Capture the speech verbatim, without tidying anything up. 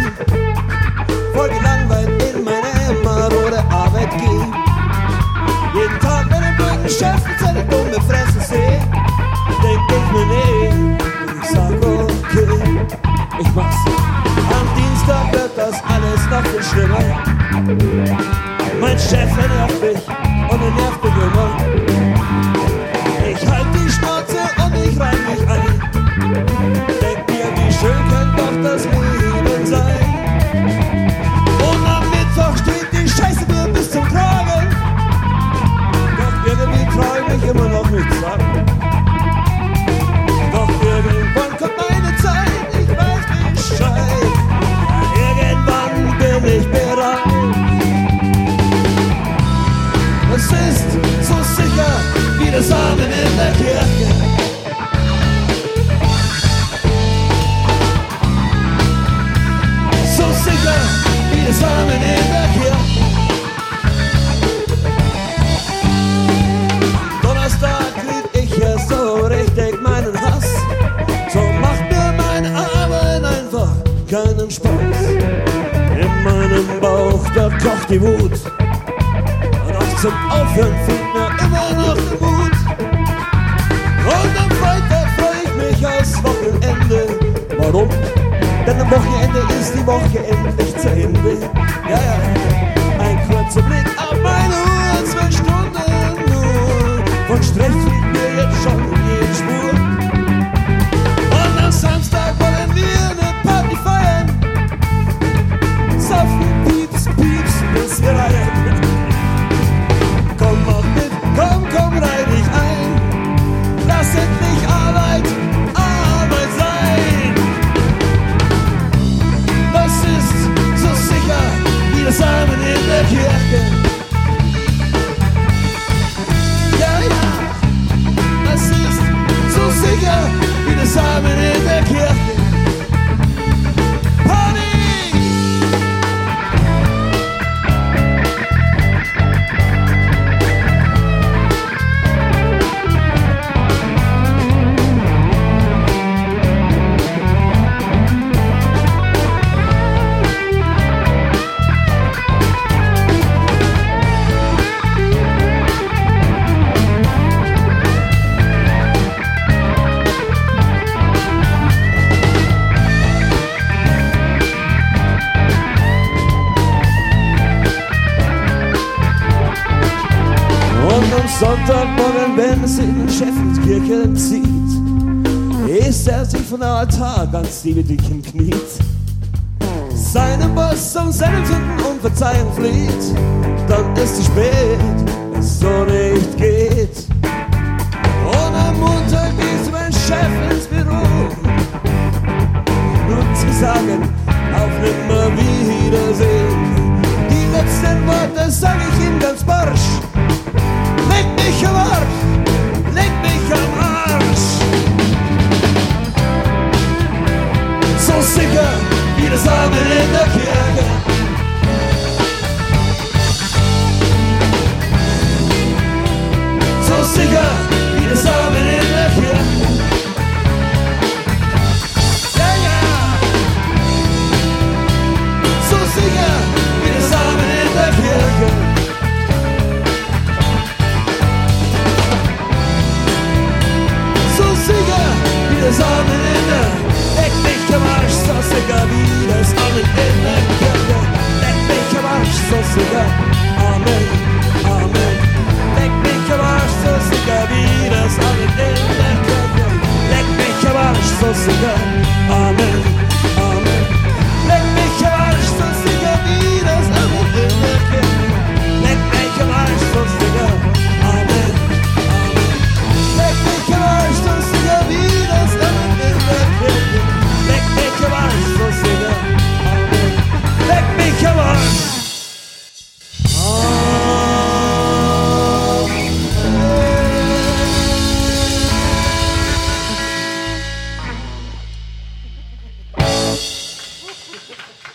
voll gelangweilt in meine marode Arbeit geh. Jeden Tag, wenn ein Brückenchef seine dumme Fresse seh, denk ich mir nee, ich sag okay, ich mach's. Am Dienstag wird das alles noch viel schlimmer. Mein Chef, er nervt mich und er nervt mich immer. Ich halt die Schnauze und ich reim mich ein. Denk mir, wie schön kann doch das Leben sein. Und am Mittwoch steht die Scheiße mir bis zum Tragen. Doch irgendwie trau ich mich immer noch nicht sagen. Doch irgendwann kommt meine Zeit, ich weiß Bescheid. Irgendwann bin ich bereit. Es ist so sicher wie der Samen in der Kirche. So sicher wie der Samen in der Kirche. Donnerstag krieg ich ja so richtig meinen Hass. So macht mir meine Arbeit einfach keinen Spaß. In meinem Bauch, da kocht die Wut. Zum Aufhören fehlt mir immer noch der Mut. Und am Freitag freu ich mich aufs Wochenende. Warum? Denn am Wochenende ist die Woche endlich zu Ende. Ja, ja, ein kurzer Blick auf meine Uhr, zwei Stunden nur. Von Stress fliegt mir jetzt schon jede Spur. Und am Samstag wollen wir eine Party feiern. Saufen, Pieps, Pieps, bis wir reihen. Komm, mach mit, komm, komm, reih dich ein. Lass endlich Arbeit, Arbeit sein. Das ist so sicher wie der Samen in der Kirche. Ja, ja, das ist so sicher wie der Samen in der Kirche. Sonntagmorgen, wenn es in Schäffelskirche zieht, ist er sich von der Altar ganz demütig kniet, seinem Boss um seinen Sünden um Verzeihung flieht. Dann ist es spät, es so nicht geht. Und am Montag geht mein Chef ins Büro und sie sagen auf Nimmerwiedersehen. Die letzten Worte sag ich ihm ganz barsch: Leg mich am Arsch, leg mich am Arsch. So sicher wie der Samen in der Kirche. So sicher wie der Samen in der Kirche. Ja, ja. So sicher wie der Samen in der Kirche. Der Samen in der, leck mich am Arsch, so sicher wie der Samen in der Kirche. Leck mich am Arsch, so sicher, Amen, Amen. Leck mich am Arsch, so sicher wie der Samen in der Kirche. Leck mich am Arsch, so sicher, Amen, Amen. Leck mich am Arsch, so sicher wie der Samen in der Kirche. Leck mich am Arsch, so sicher, Amen, Amen. Leck mich am Arsch, so sicher wie der Samen in der Kirche. Leck mich am Arsch, so sicher, Amen. Leck mich am Arsch. Amen.